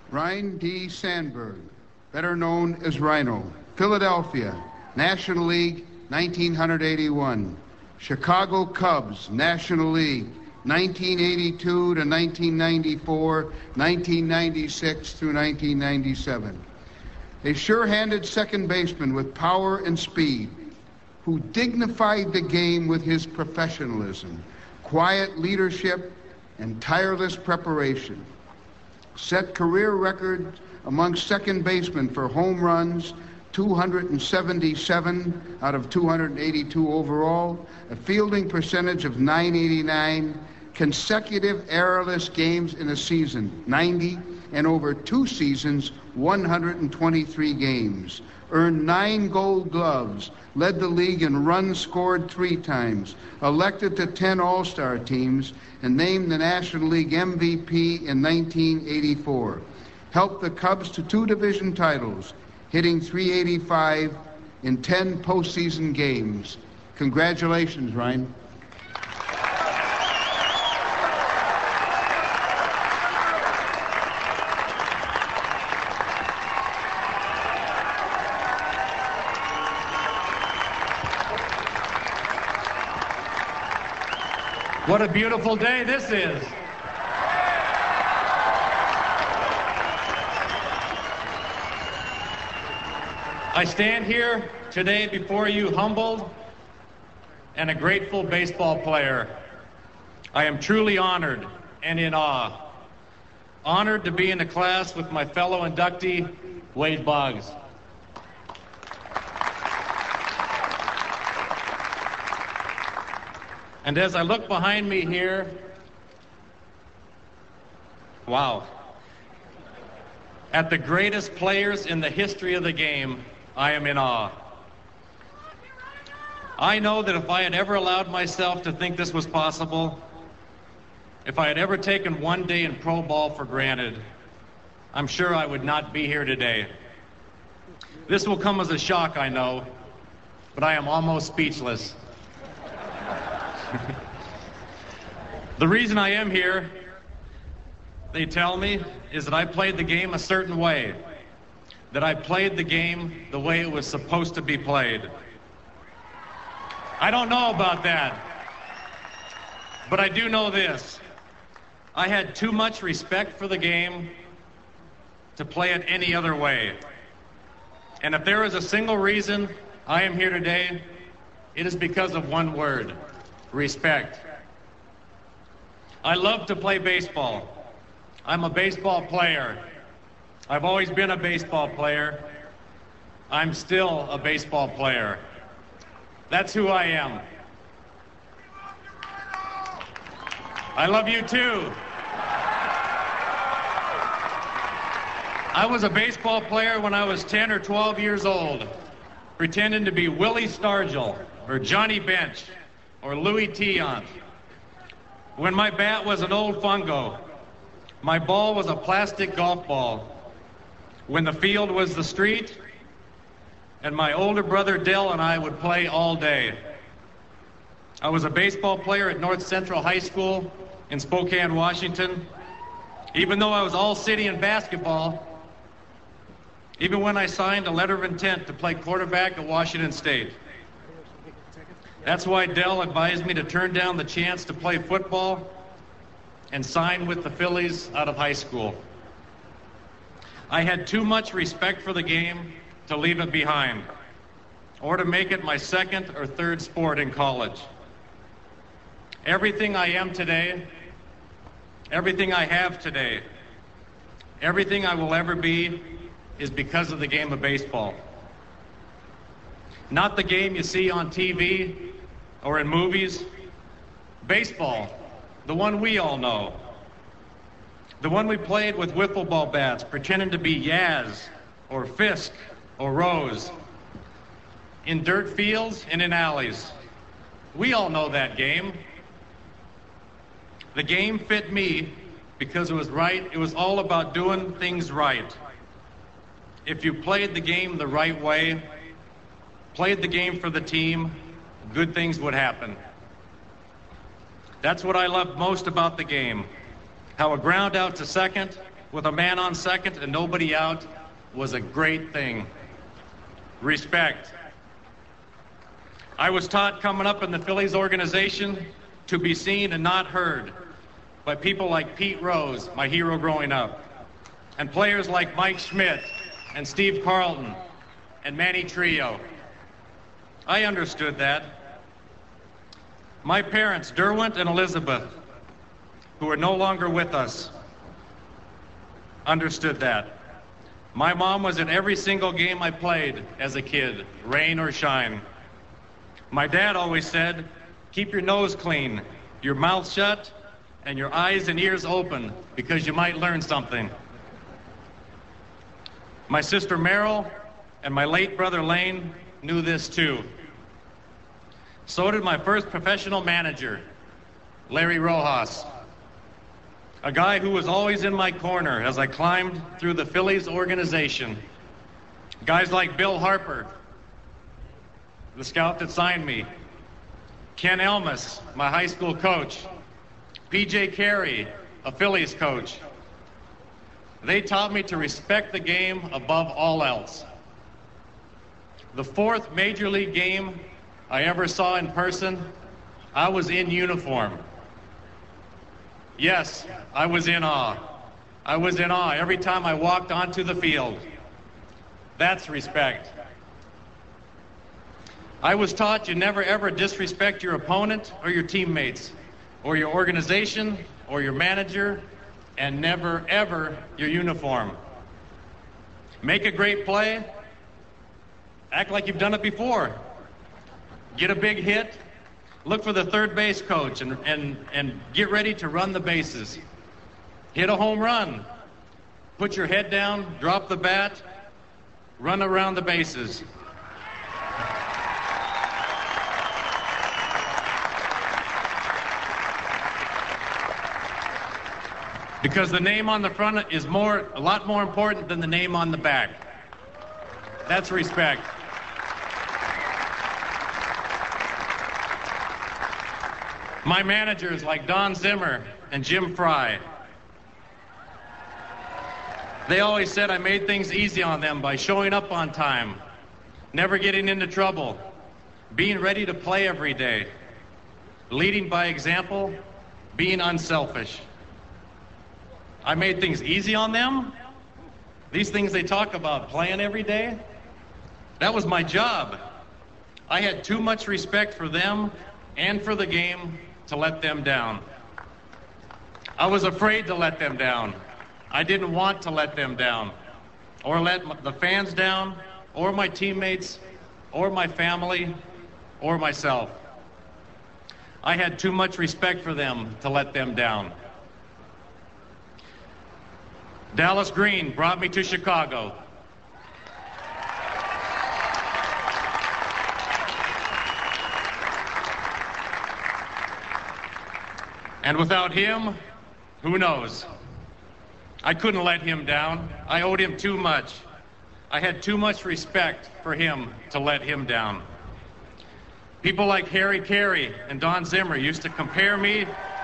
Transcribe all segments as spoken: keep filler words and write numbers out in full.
Ryan D. Sandberg, better known as Rhino, Philadelphia, National League, nineteen eighty-one. Chicago Cubs, National League, nineteen eighty-two to nineteen ninety-four, nineteen ninety-six through nineteen ninety-seven. A sure-handed second baseman with power and speed, who dignified the game with his professionalism, quiet leadership, and tireless preparation. Set career records among second basemen for home runs, two hundred seventy-seven out of two hundred eighty-two overall, a fielding percentage of nine eighty-nine, consecutive errorless games in a season, ninety, and over two seasons, one hundred twenty-three games. Earned nine gold gloves, led the league in runs scored three times, elected to ten All-Star teams, and named the National League M V P in nineteen eighty-four. Helped the Cubs to two division titles, hitting three eighty-five in ten postseason games. Congratulations, Ryan. What a beautiful day this is. I stand here today before you humbled and a grateful baseball player. I am truly honored and in awe. Honored to be in a class with my fellow inductee, Wade Boggs. And as I look behind me here, wow, at the greatest players in the history of the game, I am in awe. I know that if I had ever allowed myself to think this was possible, if I had ever taken one day in pro ball for granted, I'm sure I would not be here today. This will come as a shock, I know, but I am almost speechless. The reason I am here, they tell me, is that I played the game a certain way, that I played the game the way it was supposed to be played. I don't know about that, but I do know this. I had too much respect for the game to play it any other way. And if there is a single reason I am here today, it is because of one word: respect. I love to play baseball. I'm a baseball player. I've always been a baseball player. I'm still a baseball player. That's who I am. I love you too. I was a baseball player when I was ten or twelve years old, pretending to be Willie Stargell or Johnny Bench or Louis Tiant. When my bat was an old fungo, my ball was a plastic golf ball. When the field was the street, and my older brother Dell and I would play all day. I was a baseball player at North Central High School in Spokane, Washington. Even though I was all city in basketball, even when I signed a letter of intent to play quarterback at Washington State. That's why Dell advised me to turn down the chance to play football and sign with the Phillies out of high school. I had too much respect for the game to leave it behind, or to make it my second or third sport in college. Everything I am today, everything I have today, everything I will ever be is because of the game of baseball. Not the game you see on T V or in movies. Baseball, the one we all know. The one we played with wiffle ball bats, pretending to be Yaz or Fisk or Rose. In dirt fields and in alleys. We all know that game. The game fit me because it was right. It was all about doing things right. If you played the game the right way, played the game for the team, good things would happen. That's what I loved most about the game. How a ground out to second with a man on second and nobody out was a great thing. Respect. I was taught coming up in the Phillies organization to be seen and not heard by people like Pete Rose, my hero growing up, and players like Mike Schmidt and Steve Carlton and Manny Trillo. I understood that. My parents, Derwent and Elizabeth, who are no longer with us, understood that. My mom was at every single game I played as a kid, rain or shine. My dad always said, keep your nose clean, your mouth shut, and your eyes and ears open, because you might learn something. My sister Meryl and my late brother Lane knew this too. So did my first professional manager, Larry Rojas, a guy who was always in my corner as I climbed through the Phillies organization. Guys like Bill Harper, the scout that signed me, Ken Elmas, my high school coach, P J Carey, a Phillies coach. They taught me to respect the game above all else. The fourth major league game I ever saw in person, I was in uniform. Yes, I was in awe. I was in awe every time I walked onto the field. That's respect. I was taught you never ever disrespect your opponent or your teammates, or your organization, or your manager, and never ever your uniform. Make a great play, act like you've done it before. Get a big hit, look for the third base coach and, and, and get ready to run the bases. Hit a home run, put your head down, drop the bat, run around the bases. Because the name on the front is more, a lot more important than the name on the back. That's respect. My managers like Don Zimmer and Jim Fry, they always said I made things easy on them by showing up on time, never getting into trouble, being ready to play every day, leading by example, being unselfish. I made things easy on them. These things they talk about, playing every day, that was my job. I had too much respect for them and for the game to let them down. I was afraid to let them down. I didn't want to let them down, or let the fans down, or my teammates, or my family, or myself. I had too much respect for them to let them down. Dallas Green brought me to Chicago. And without him, who knows? I couldn't let him down. I owed him too much. I had too much respect for him to let him down. People like Harry Carey and Don Zimmer used to compare me.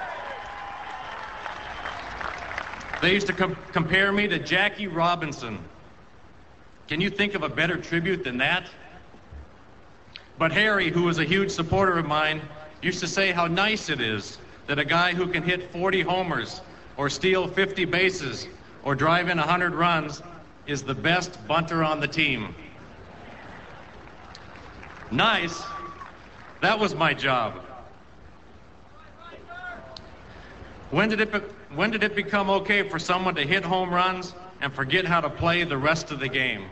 They used to com- compare me to Jackie Robinson. Can you think of a better tribute than that? But Harry, who was a huge supporter of mine, used to say how nice it is that a guy who can hit forty homers or steal fifty bases or drive in one hundred runs is the best bunter on the team. Nice. That was my job. When did it be- when did it become okay for someone to hit home runs and forget how to play the rest of the game?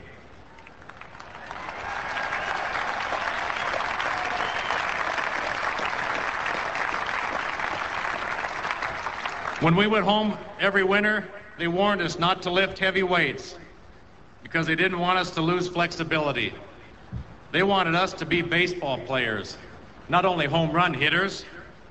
When we went home every winter, they warned us not to lift heavy weights because they didn't want us to lose flexibility. They wanted us to be baseball players, not only home run hitters.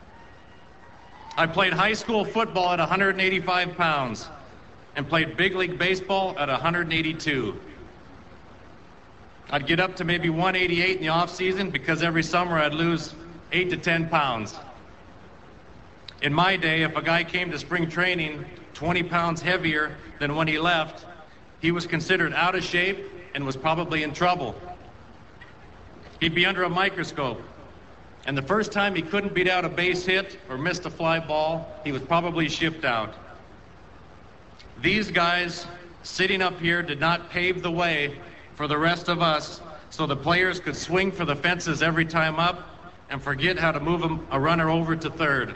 I played high school football at one hundred eighty-five pounds and played big league baseball at one hundred eighty-two. I'd get up to maybe one eighty-eight in the off season because every summer I'd lose eight to ten pounds. In my day, if a guy came to spring training twenty pounds heavier than when he left, he was considered out of shape and was probably in trouble. He'd be under a microscope. And the first time he couldn't beat out a base hit or missed a fly ball, he was probably shipped out. These guys sitting up here did not pave the way for the rest of us so the players could swing for the fences every time up and forget how to move a runner over to third.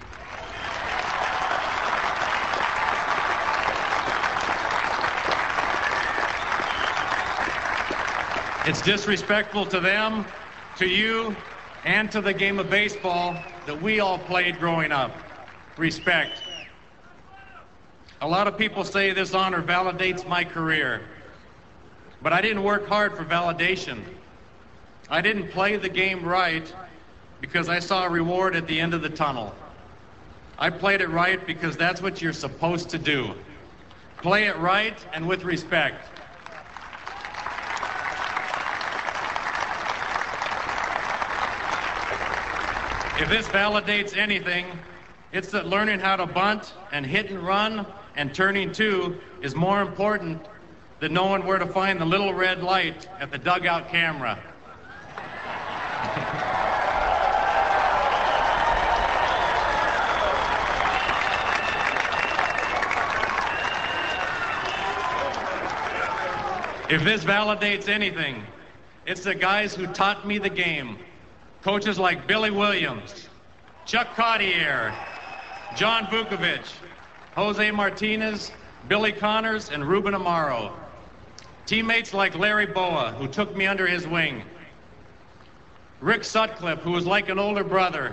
It's disrespectful to them, to you, and to the game of baseball that we all played growing up. Respect. A lot of people say this honor validates my career, but I didn't work hard for validation. I didn't play the game right because I saw a reward at the end of the tunnel. I played it right because that's what you're supposed to do. Play it right and with respect. If this validates anything, it's that learning how to bunt and hit and run and turning two is more important than knowing where to find the little red light at the dugout camera. If this validates anything, it's the guys who taught me the game. Coaches like Billy Williams, Chuck Cottier, John Vukovic, Jose Martinez, Billy Connors, and Ruben Amaro. Teammates like Larry Boa, who took me under his wing. Rick Sutcliffe, who was like an older brother.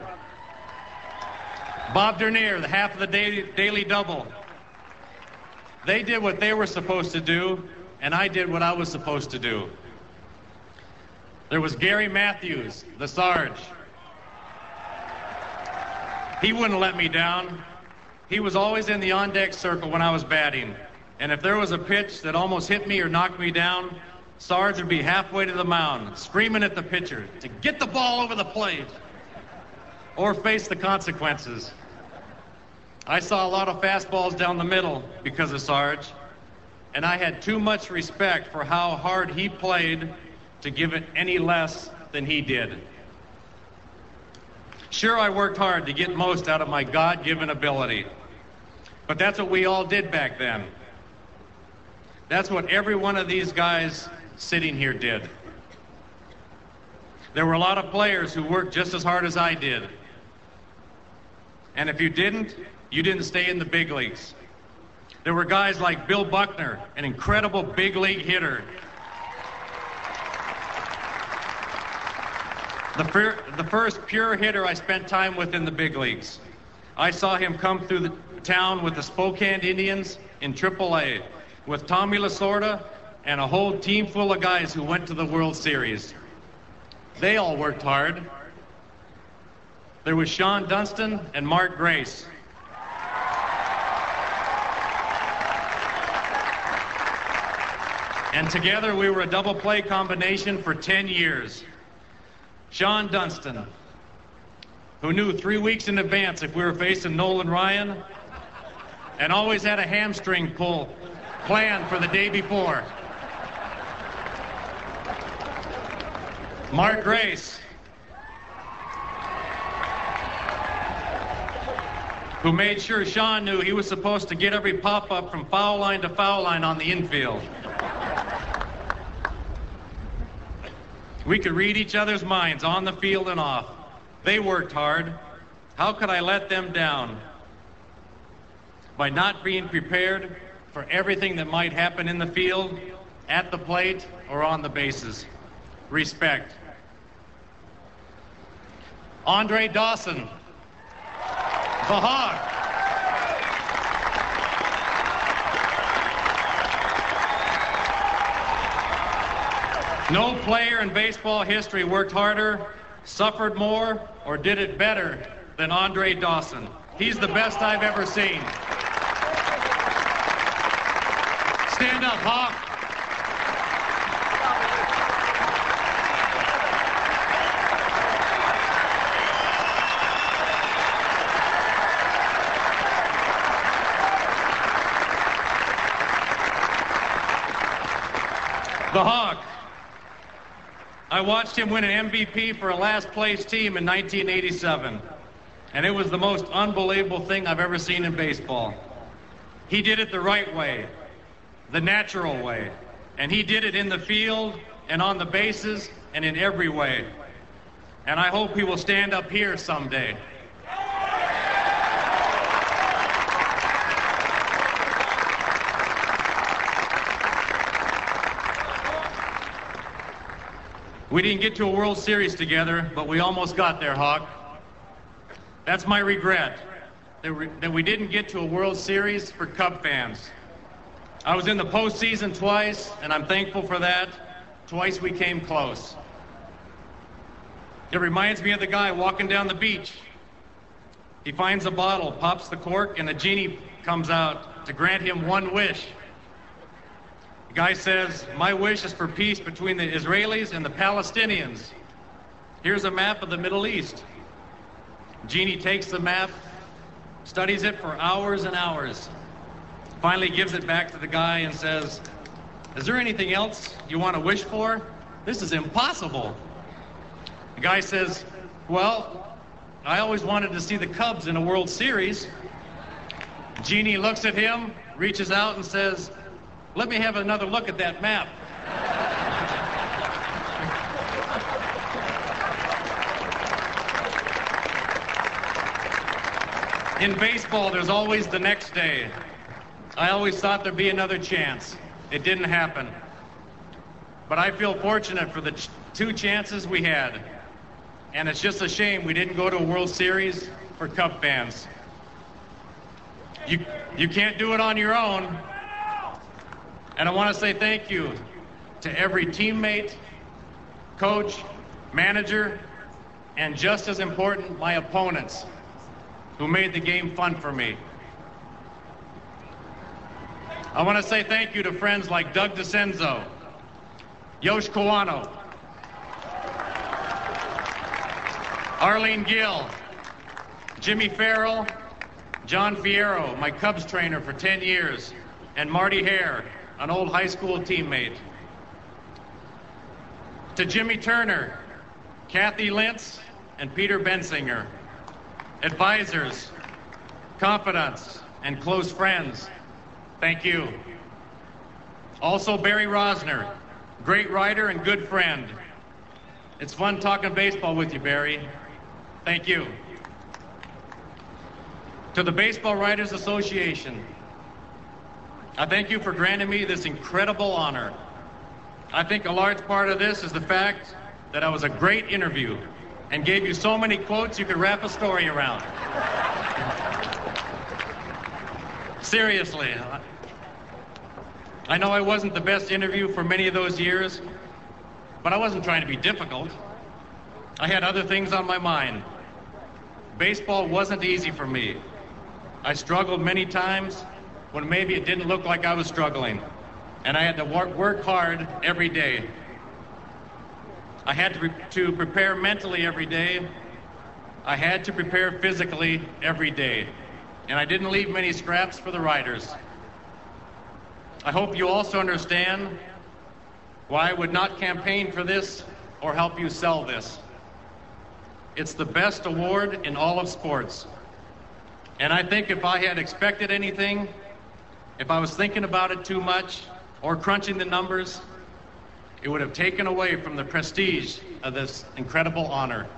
Bob Dernier, the half of the daily, daily double. They did what they were supposed to do, and I did what I was supposed to do. There was Gary Matthews, the Sarge. He wouldn't let me down. He was always in the on-deck circle when I was batting. And if there was a pitch that almost hit me or knocked me down, Sarge would be halfway to the mound, screaming at the pitcher to get the ball over the plate or face the consequences. I saw a lot of fastballs down the middle because of Sarge, and I had too much respect for how hard he played to give it any less than he did. Sure, I worked hard to get most out of my God-given ability, but that's what we all did back then. That's what every one of these guys sitting here did. There were a lot of players who worked just as hard as I did. And if you didn't, you didn't stay in the big leagues. There were guys like Bill Buckner, an incredible big league hitter. The, fir the first pure hitter I spent time with in the big leagues. I saw him come through the town with the Spokane Indians in triple A, with Tommy Lasorda and a whole team full of guys who went to the World Series. They all worked hard. There was Sean Dunston and Mark Grace. And together we were a double play combination for ten years. Sean Dunston, who knew three weeks in advance if we were facing Nolan Ryan, and always had a hamstring pull planned for the day before. Mark Grace, who made sure Sean knew he was supposed to get every pop-up from foul line to foul line on the infield. We could read each other's minds on the field and off. They worked hard. How could I let them down? By not being prepared for everything that might happen in the field, at the plate, or on the bases. Respect. Andre Dawson, the Hawk. No player in baseball history worked harder, suffered more, or did it better than Andre Dawson. He's the best I've ever seen. Stand up, Hawk. The Hawk. I watched him win an M V P for a last place team in nineteen eighty-seven, and it was the most unbelievable thing I've ever seen in baseball. He did it the right way, the natural way, and he did it in the field and on the bases and in every way. And I hope he will stand up here someday. We didn't get to a World Series together, but we almost got there, Hawk. That's my regret, that we, that we didn't get to a World Series for Cub fans. I was in the postseason twice, and I'm thankful for that. Twice we came close. It reminds me of the guy walking down the beach. He finds a bottle, pops the cork, and a genie comes out to grant him one wish. The guy says, "My wish is for peace between the Israelis and the Palestinians. Here's a map of the Middle East." Genie takes the map, studies it for hours and hours, finally gives it back to the guy and says, "Is there anything else you want to wish for? This is impossible." The guy says, "Well, I always wanted to see the Cubs in a World Series." Genie looks at him, reaches out and says, "Let me have another look at that map." In baseball, there's always the next day. I always thought there'd be another chance. It didn't happen. But I feel fortunate for the ch- two chances we had. And it's just a shame we didn't go to a World Series for Cub fans. You, you can't do it on your own. And I want to say thank you to every teammate, coach, manager, and just as important, my opponents, who made the game fun for me. I want to say thank you to friends like Doug DeCenzo, Yosh Kawano, Arlene Gill, Jimmy Farrell, John Fierro, my Cubs trainer for ten years, and Marty Hare, an old high school teammate. To Jimmy Turner, Kathy Lentz, and Peter Bensinger, advisors, confidants, and close friends, thank you. Also Barry Rosner, great writer and good friend. It's fun talking baseball with you, Barry. Thank you. To the Baseball Writers Association, I thank you for granting me this incredible honor. I think a large part of this is the fact that I was a great interview and gave you so many quotes you could wrap a story around. Seriously, I know I wasn't the best interview for many of those years, but I wasn't trying to be difficult. I had other things on my mind. Baseball wasn't easy for me. I struggled many times when maybe it didn't look like I was struggling, and I had to work, work hard every day. I had to, pre- to prepare mentally every day. I had to prepare physically every day, and I didn't leave many scraps for the writers. I hope you also understand why I would not campaign for this or help you sell this. It's the best award in all of sports. And I think if I had expected anything, if I was thinking about it too much or crunching the numbers, it would have taken away from the prestige of this incredible honor.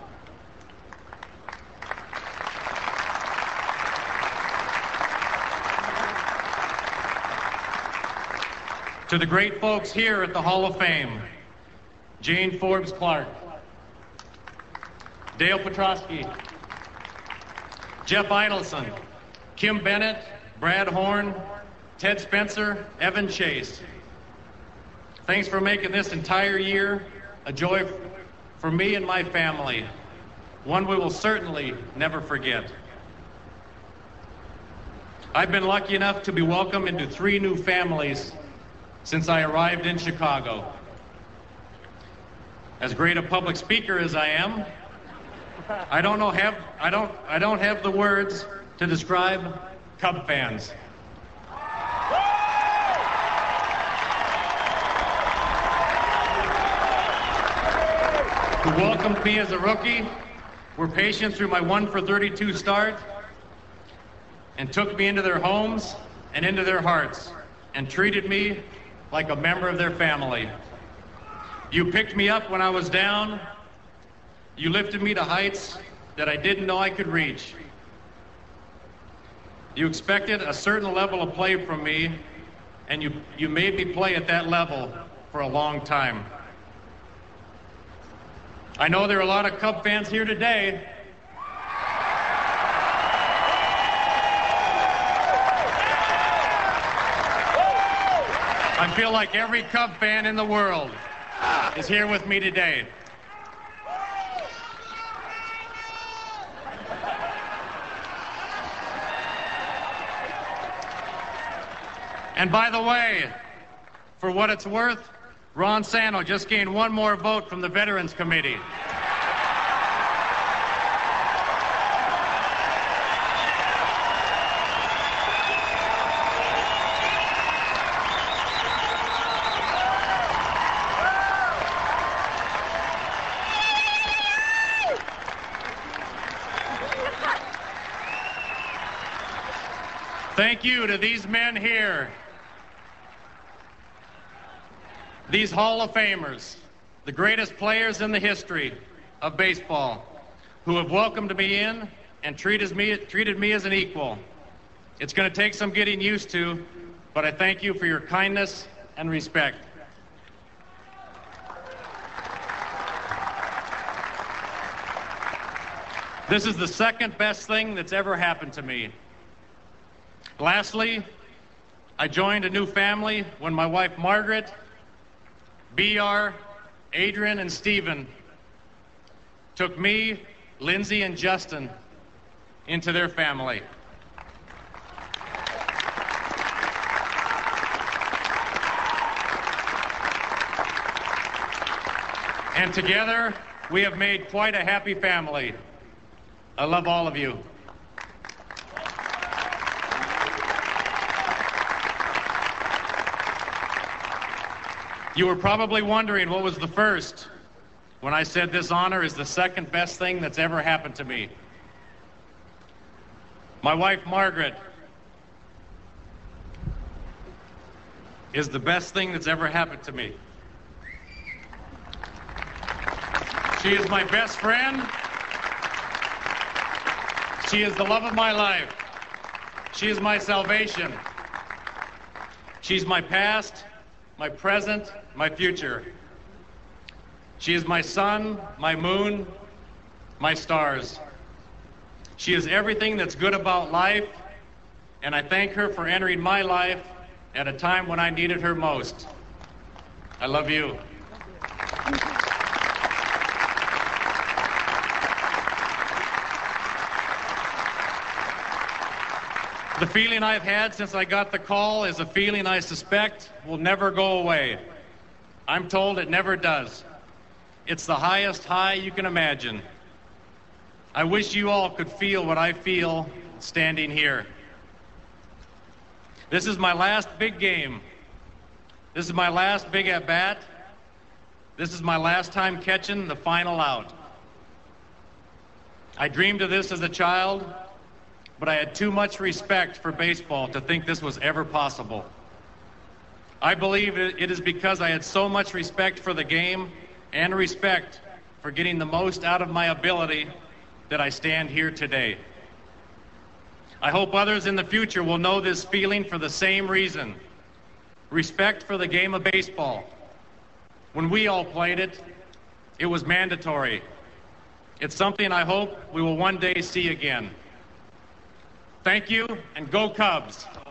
To the great folks here at the Hall of Fame, Jane Forbes Clark, Dale Petrosky, Jeff Idelson, Kim Bennett, Brad Horn, Ted Spencer, Evan Chase. Thanks for making this entire year a joy for me and my family, one we will certainly never forget. I've been lucky enough to be welcomed into three new families since I arrived in Chicago. As great a public speaker as I am, I don't know have I don't I don't have the words to describe Cub fans. who welcomed me as a rookie, were patient through my one for thirty-two start, and took me into their homes and into their hearts, and treated me like a member of their family. You picked me up when I was down. You lifted me to heights that I didn't know I could reach. You expected a certain level of play from me, and you, you made me play at that level for a long time. I know there are a lot of Cub fans here today. I feel like every Cub fan in the world is here with me today. And by the way, for what it's worth, Ron Santo just gained one more vote from the Veterans Committee. Thank you to these men here, these Hall of Famers, the greatest players in the history of baseball, who have welcomed me in and treated me, treated me as an equal. It's going to take some getting used to, but I thank you for your kindness and respect. This is the second best thing that's ever happened to me. Lastly, I joined a new family when my wife Margaret, B R, Adrian, and Stephen took me, Lindsay, and Justin into their family. And together, we have made quite a happy family. I love all of you. You were probably wondering what was the first when I said this honor is the second best thing that's ever happened to me. My wife, Margaret, is the best thing that's ever happened to me. She is my best friend. She is the love of my life. She is my salvation. She's my past, my present, my future. She is my sun, my moon, my stars. She is everything that's good about life, and I thank her for entering my life at a time when I needed her most. I love you. The feeling I've had since I got the call is a feeling I suspect will never go away. I'm told it never does. It's the highest high you can imagine. I wish you all could feel what I feel standing here. This is my last big game. This is my last big at-bat. This is my last time catching the final out. I dreamed of this as a child, but I had too much respect for baseball to think this was ever possible. I believe it is because I had so much respect for the game and respect for getting the most out of my ability that I stand here today. I hope others in the future will know this feeling for the same reason. Respect for the game of baseball. When we all played it, it was mandatory. It's something I hope we will one day see again. Thank you, and go Cubs.